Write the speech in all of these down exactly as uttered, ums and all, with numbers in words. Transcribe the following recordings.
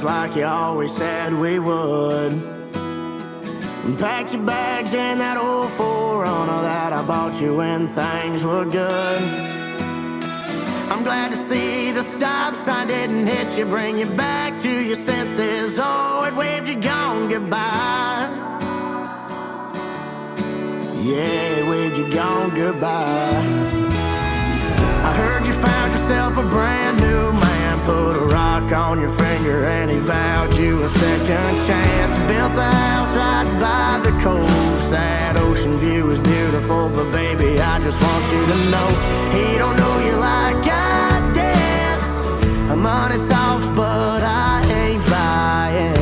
like you always said we would. And packed your bags in that old four runner that I bought you when things were good. I'm glad to see the stop sign didn't hit you, bring you back to your senses. Oh, it waved you gone goodbye. Yeah, it waved you gone goodbye. I heard you found yourself a brand new man, put a rock on your finger and he vowed you a second chance. Built a house right by the coast. That ocean view is beautiful, but baby, I just want you to know he don't know you like I did. Money talks, but I ain't buying.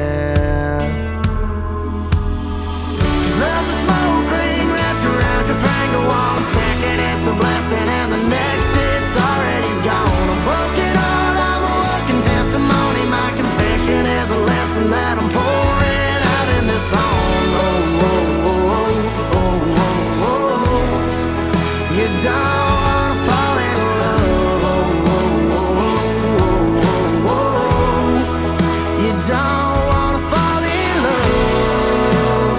Love's a smoke ring wrapped around your finger. One second it's a blessing and the next it's already gone. A broken heart, I'm a walking testimony. My confession is a lesson that I'm pouring out in this song. Oh, oh, oh, oh, oh, oh. You don't wanna fall in love. Oh, oh, oh, oh, oh, oh. You don't wanna fall in love.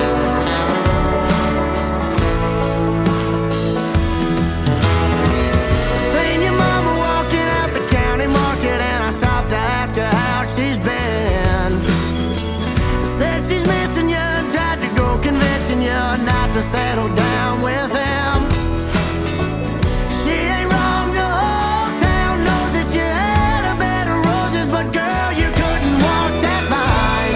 Seen your mama walking out the county market and I stopped to ask her how she's been. Said she's missing you and tried to go convincing you not to settle down with him. She ain't wrong, the whole town knows that you had a bed of roses, but girl, you couldn't walk that line.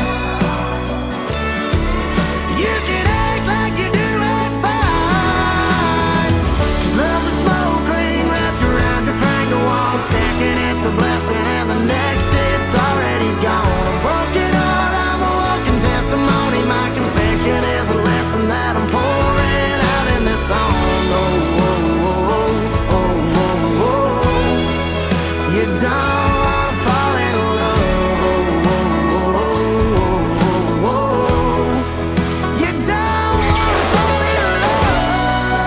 You can act like you do it fine. 'Cause love's a smoke ring wrapped around your finger. One second it's a blessing and the next it's already gone. A broken heart, I'm a walking testimony. My confession is a lesson that I'm pouring out in this song. Oh, oh, oh, oh, oh, oh. You don't wanna fall in love. Oh, oh, oh, oh, oh. You don't wanna fall in love.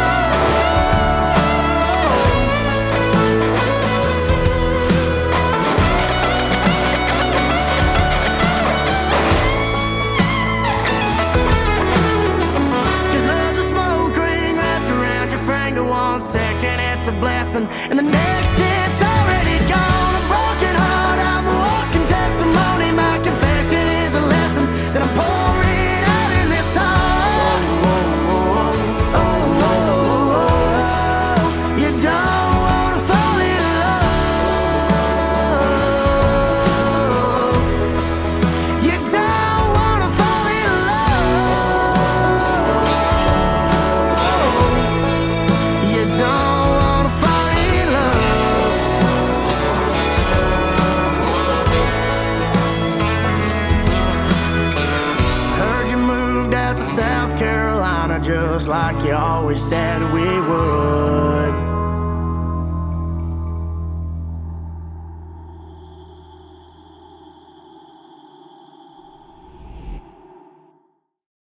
Cause love's a smoke ring wrapped around your finger. One second it's a blessing and the next it's already gone. A broken heart, I'm a walking testimony. My confession is a lesson that I'm pouring out in this song. Oh, oh, oh, oh, oh. You don't wanna fall in love. You don't wanna fall in love. You don't wanna fall in love. Heard you moved out to South Carolina just like you always said we would.